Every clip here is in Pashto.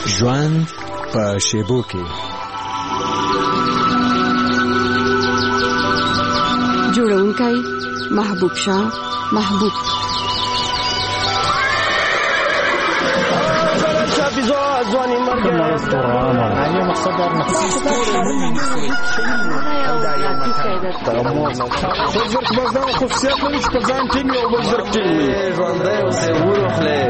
ژوند په شیبو کې. جوړونکی محبوب شاه محبوب. ځواني مرګ نه مقصد دا نه خصوصیت لري چې په ځان ټینګ او بل زر ټینګ ژوندی اوسې ورخلې.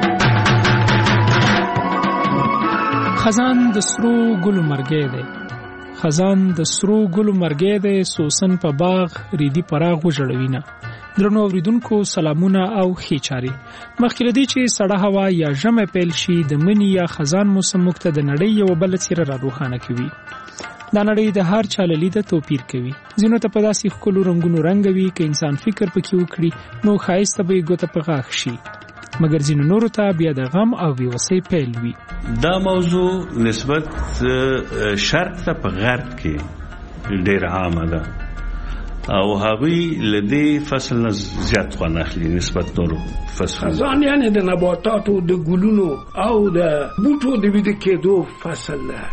خزان د سرو ګلو مرګی دی، خزان د سرو ګلو مرګی دی، سوسن په باغ ریدي پراغ وژړوینه. درنو اوریدونکو سلامونه او ښې چارې. مخکې له دې چې سړه هوا یا ژمی پیل شي، د مني یا خزان موسم موږ ته د نړۍ یوه بله څیره را روښانه کوي. دا نړۍ د هر چا له لیده توپیر کوي. ځینو ته په داسې ښکلو رنګونو رنګوي که انسان فکر پکې وکړي نو ښایسته به یې ګوته په غاښ شي، مګر ځینو نورو ته بیا د غم او بېوسۍ پیل وي. دا موضوع نسبت شرق ته په غرب کې ډېر عامه ده او هغوی لدې فصل نه زیات خوند اخلي نسبت نورو فصلونو. خزان یعنی د نباتاتو د ګلونو او د بوټو د ویده کېدو فصل ده.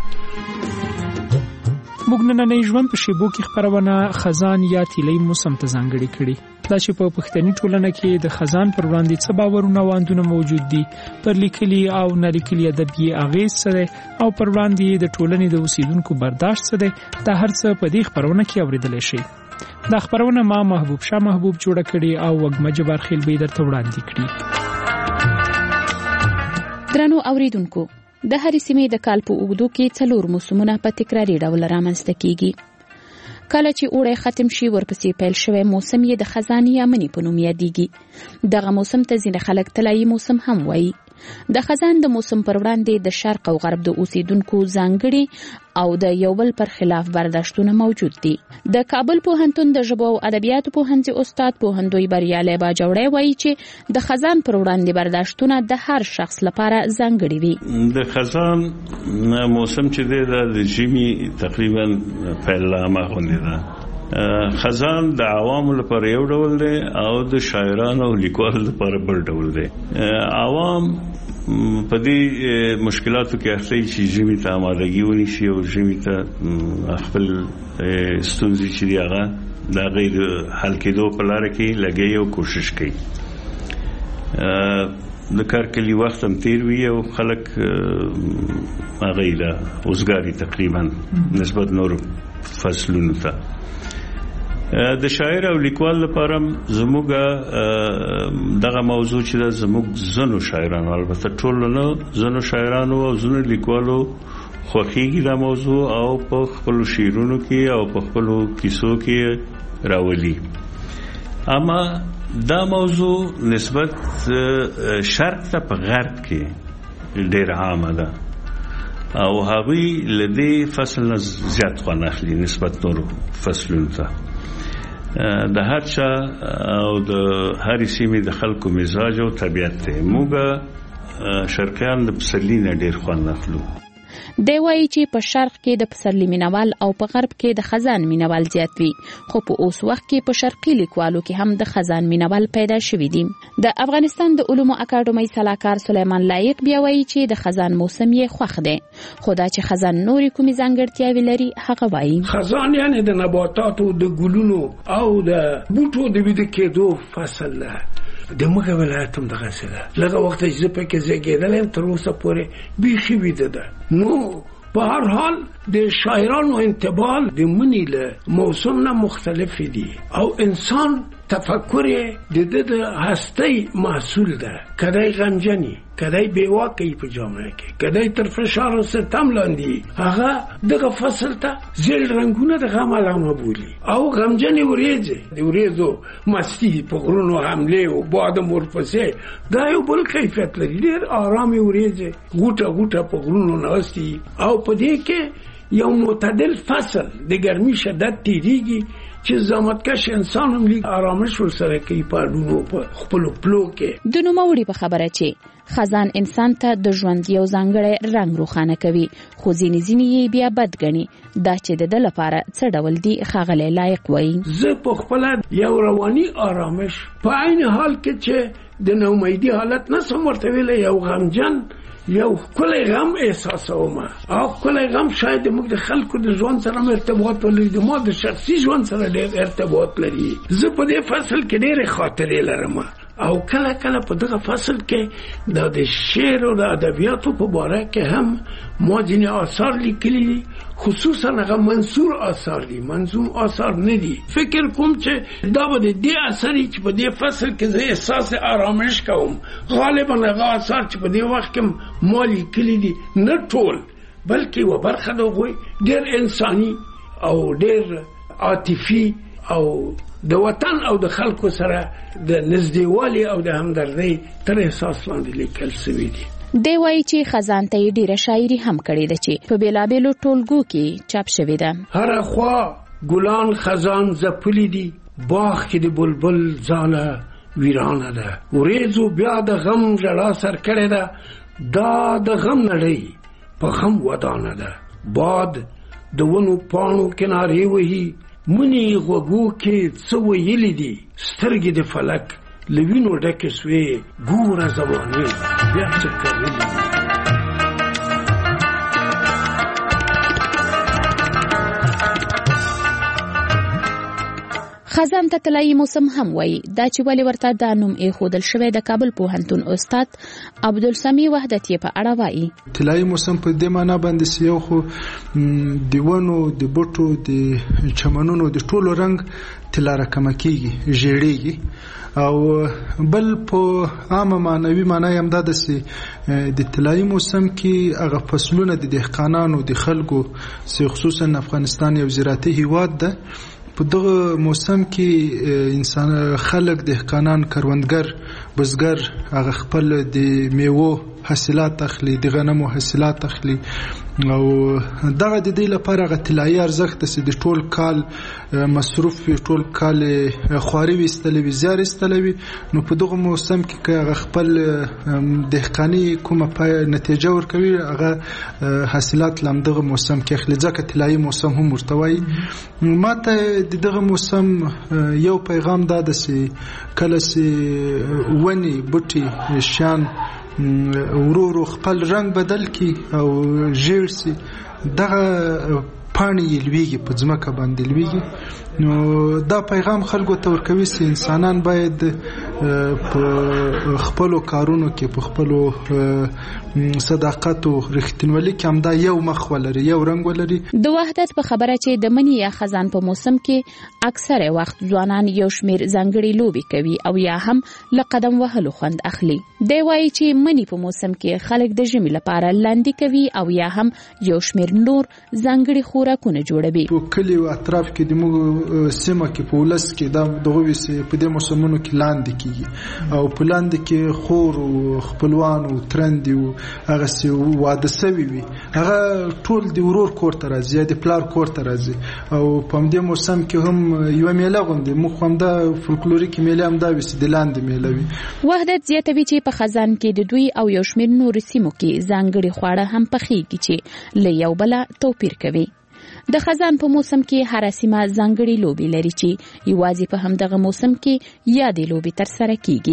موږ نننی ژوند په شیبو کې خپرونه خزان یا تیلی موسم ته ځانګړې کړي. دا چې په پښتني ټولنه کې د خزان پر وړاندې څه باورونه او اندونه موجود دي، پر لیکلي او نالیکلي ادب یې اغېز څه دی او پر وړاندې د ټولنې د اوسیدونکو برداشت څه دی، دا هر څه په دې خپرونه کې اورېدلی شي. دا خبرونه ما محبوب شاه محبوب جوړه کړي او وګمه جبار خیل به درته وړاندې کړي. درنو اوریدونکو، د هرې سیمې د کال په اوږدو کې 4 موسمونه په تکراري ډول رامنځته کیږي. کله چې اوړی ختم شي ورپسې پیل شوی موسم یې د خزان یا مني په نوم یادیږي. دغه موسم ته ځینې خلک طلایي موسم هم وایي. د خزان د موسم پر وړاندې د شرق او غرب د اوسیدونکو ځانګړي او د یو بل پر خلاف برداشتونه موجود دي. د کابل پوهنتون د ژبو او ادبیاتو پوهنځي استاد پوهندوی بریالي باجوړی وایي چې د خزان پر وړاندې برداشتونه د هر شخص لپاره ځانګړي دي. د خزان موسم چې دی د ژمي تقریبا پیل غوندې ده. خزان د عوامو لپاره یو ډول دی او د شاعرانو او لیکوالو لپاره بل ډول دی. عوام په دې مشکلاتو کې اخته چې ژمي ته آمادګي ونیسي او ژمي ته خپل ستونزې چې دی هغه د غیر حل کېدو په لاره کې لګي او کوشش کوي. د کار کلی وخت هم تیر وي او خلک هغه له اوسګاري تقریبا نسبت نور فصلونو ته. د شاعر او لیکوال لپاره زموږ دغه موضوع چې د زموږ زنو شاعرانو، البته ټول نه، زنو شاعرانو او زنو لیکوالو خوښیږي دا موضوع او په خپل شعرونو کې او په خپل کیسو کې راولي. اما دا موضوع نسبت شرق ته په غرب کې ډېر عامه ده او هغوی لدې فصل نه زیات خوند اخلي نسبت نورو فصلونو ته. د هر چا او د هر سیمې د خلکو مزاج او طبیعت ته موږ شرقیان د پسرلي نه ډېر خوند اخلو. دی وایي چې په شرق کې د پسرلي مینوال او په غرب کې د خزان مینوال زیات وي، خو په اوس وخت کې په شرقي لیکوالو کې هم د خزان مینوال پیدا شوي دي. د افغانستان د علومو اکاډمۍ سلاکار سلیمان لایق بیا وایي چې د خزان موسم یې خوښ دی، خو دا چې خزان نورې کومې ځانګړتیاوې لري هغه وایي. خزان یعنی د نباتاتو د ګلونو او د بوټو د ویده کېدو فصل ده. د مګه ولایت هم دغه څه ده. لږه وخت چې زه پکې زیږېدلی یم تر اوسه پورې بیخي ویده ده. نو په هر حال د شاعرانو انتباه د مني له موسم نه مختلف دي او انسان تفکر د هستی محصول ده. کدی غمجنی، کدی بیواکی په جامعه کې، کدی تر فشار او ستم لاندې، هغه دغه فصل ته زیل رنگونه د غم علامه بولي او غمجنی وریځي د وریځو مستی په غرونو حمله او باد مرپسې دا یو بل کیفیت لري. ډېر آرامي وریځي غوټه غوټه په غرونو ناشتي او په دې کې یو معتدل فصل د ګرمي شدت تیریږي چې زحمتکش انسان هم لیک آرامش ورسره کوي په اډونو په خپل پلو کې. د نوموړي په خبره چې خزان انسان ته د ژوند یو ځانګړی رنګ روښانه کوي، خو ځینې یې بیا بد ګڼي. دا چې د ده لپاره څه ډول دي ښاغلی لایق وایي. زه په خپله یو رواني آرامش په عین حال کې چې د ناامیدي حالت نسم ورته ویلی، یو غمجن یو ښکلی غم احساسوم او ښکلی غم شاید موږ د خلکو د ژوند سره ارتباط ولري د ما د شخصي ژوند سره ډېر ارتباط لري زه په دې فصل کې ډېرې خاطرې لرم او کله کله په دغه فصل کې د شعر او د ادبیاتو په باره کې هم ما ځینې آثار لیکلي دي خصوصا هغه منثور آثار دي منظوم آثار نه دي فکر کوم چې دا به د دې اثرې چې په دې فصل کې زه احساس آرامش کوم غالبا هغه آثار چې په دې وخت کې ما لیکلي دي نه ټول بلکې یوه برخه د هغوی ډېر انساني او ډېر عاطفي او د وطن او د خلکو سره د نږدېوالي او د همدردۍ تر احساس لاندې لیکل شوي دي. دی وایي چې خزان ته یې ډېره شاعري هم کړې ده چې په بېلابېلو ټولګو کې چاپ شوې ده. هره خوا ګلان خزان ځپلي دي باغ کې د بلبل ځاله ویرانه ده وریځو بیا د غم ژړا سر کړې ده دا د غم نړۍ په غم ودانه ده باد د ونو پاڼو کنارې وهي منی غوږو کې څه ویلي دي سترګې د فلک له وینو ډکې سوې ګوره زمانې بیا څه کوي. خزان ته طلایي موسم هم وایي دا چې ولې ورته دا نوم ایښودل شوی د کابل پوهنتون استاد عبدالسمیع وحدت یې په اړه وایي. طلایي موسم په دې معنا باندې چې یو خو د ونو د بوټو د چمنونو د ټولو رنګ طلا راکمه کېږي ژیړېږي او بل په عامه معنوي معنا یې همدا ده چې د طلایي موسم کې هغه فصلونه د دهقانانو د خلکو چې خصوصا افغانستان یو زراعتي هیواد ده په دغه موسم کې انسان خلک دهقانان کروندګر بزګر هغه خپل د میوو حاصلات اخلي د غنمو حاصلات اخلي او دغه د دې لپاره هغه طلایي ارزښت چې د ټول کال مصروف ټول کال خواري وستلې وي زیار استلوي نو په دغه موسم کې هغه خپل دهقاني کومه پای نتیجه ورکوي هغه حاصلات لم دغه موسم کې اخلي ځکه طلایي موسم هم ورتوي. ماته دغه موسم یو پیغام دا ده چې کله چې ونی بوټي شان ورو خپل رنگ بدل کی او ژیړ سي دغه پاڼې لویږي په ځمکه باندې لویږي نو دا پیغام خلکو ته ورکوي چې انسانان باید په خپلو کارونو کې په خپلو صداقت او رښتینولۍ کې همدا یو مخ ولري یو رنگ ولري. د وحدت په خبره چې د منی یا خزان په موسم کې اکثره وخت ځوانان یو شمیر ځانګړي لوبي کوي او یا هم له قدم وهلو خوند اخلي. دی وایي چې منی په موسم کې خلک د ژمي لپاره لاندې کوي او یا هم یو شمیر نور ځانګړي خوراکونه جوړوي. په کلی او اطراف کې د موږ سیمه کې په ولس کې دا دغه وسه په دې موسمونو کې لاندې کیږي او په لاندې کې خور او خپلوان او ترند او هغه سی واده سوي وي هغه ټول د ورور کور ته راځي د پلار کور ته راځي او په دې موسم کې هم یو میله غونډه مخ هم دا فولکلوریک میله هم دا وسه د لاندې میله وي. وحدت زیاتوي چې په خزان کې د دوی او یو شمیر نور سیمو کې ځانګړي خواړه هم پخېږي چې له یو بل توپیر کوي. د خزان په موسم کې هر سیمه ځانګړي لوبي لري چې یوازې په همدغه موسم کې یادې لوبي تر سره کیږي.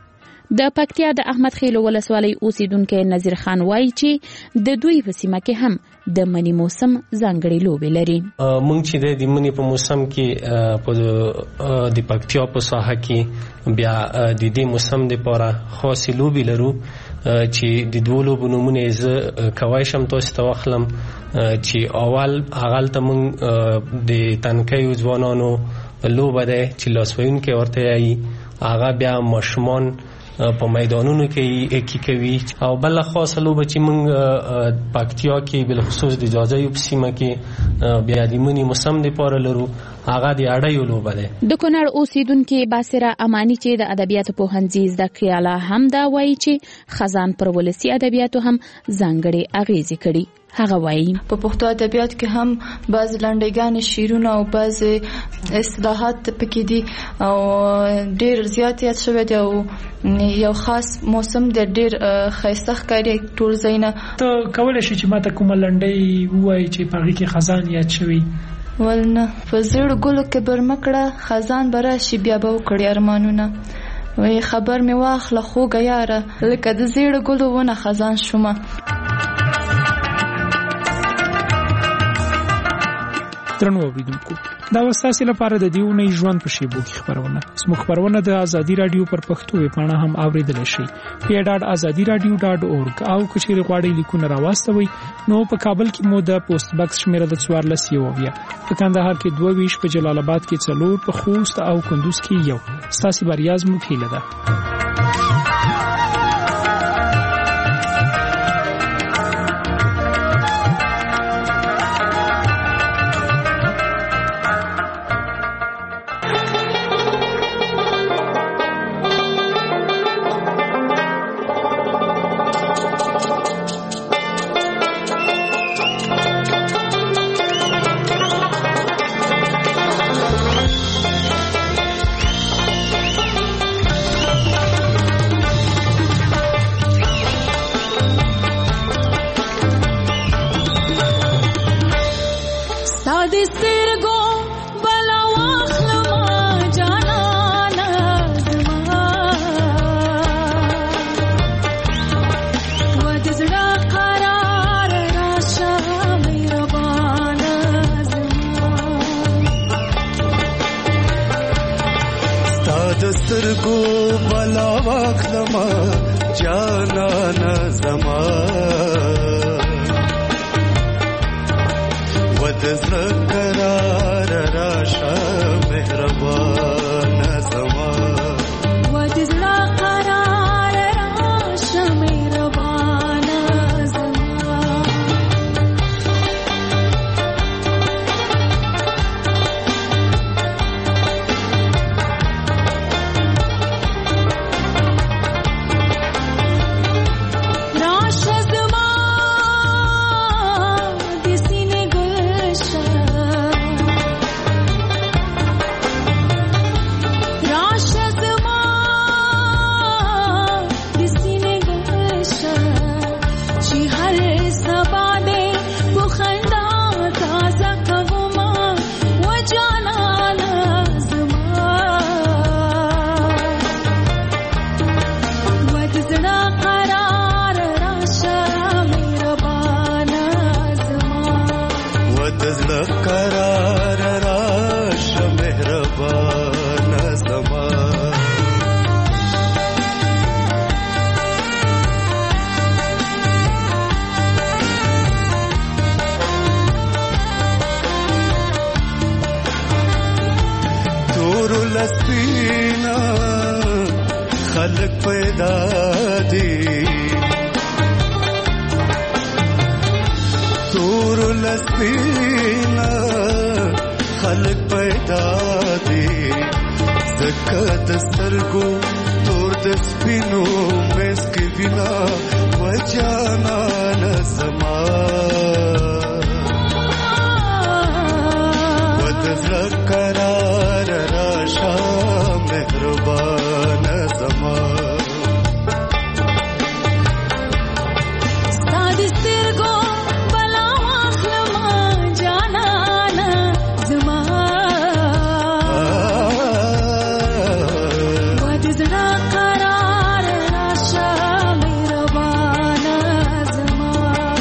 د پکتیا د احمد خیلو ولسوالۍ اوسیدونکو نذیر خان وایي چې د دوی په سیمه کې هم د منی موسم ځانګړي لوبي لري. مونږ چې د منی په موسم کې په د پکتیا په ساحه کې بیا د دې موسم لپاره خاصه لوبي لرو چې د دوه لوبو نمونه زه کوای شم تاسو ته واخلم چې اول ته مونږ د تنکیو ځوانانو لوبه ده چې لاسوین کې ورته ای هغه بیا مشمون په میدانونو کې کوي او بل خاصه لوبه چې مونږ پکتیا کې بل خصوص د اجازه یو سیمه کې بیا د منی موسم لپاره لرو هغه د اړیو لوبه ده. د کونړ اوسیدونکو باسره امانی چې د ادبیاتو په هنځي زده کړاله هم دا وایي چې خزان پر ولسی ادبیاتو هم ځانګړي اغیزه کړي. هغه وایي په پښتو ادبیات کې هم بعض لنډګان شعرونه او بعض اصطلاحات پکې دي او ډېر زیات شوی دی او یو خاص موسم د ډېر خیسته ښکاري ټول ځایونه. ته کولای شې چې ماته کومه لنډۍ ووایي چې په هغې کې خزان یاد شوی؟ ولنه په زړه ګلو کې برمکړه خزان به راشي بیا به وکړي ارمانونه وی خبر می واخله خوږه یاره لکه د زیړ ګلو ونه خزان شومه. درنو اوریدونکو دا وساسي لپاره د دیونی ژوند په شیبو کې خبرونه زموږ خبرونه د ازادي رادیو پر پښتو ویبپاڼه هم اوریدل شي p.azadiradio.org او کچېری غواړي لیکونه راوستوي نو په کابل کې مو د پوسټ باکس شمیره د 14 یوویا په کندهار کې 22 په جلال آباد کې 4 په خوست او کندوز کې 1 ستاسو بریاز مو هیله ده.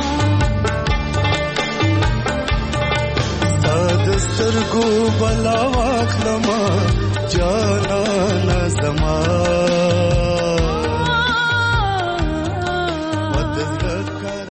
سترګو بلا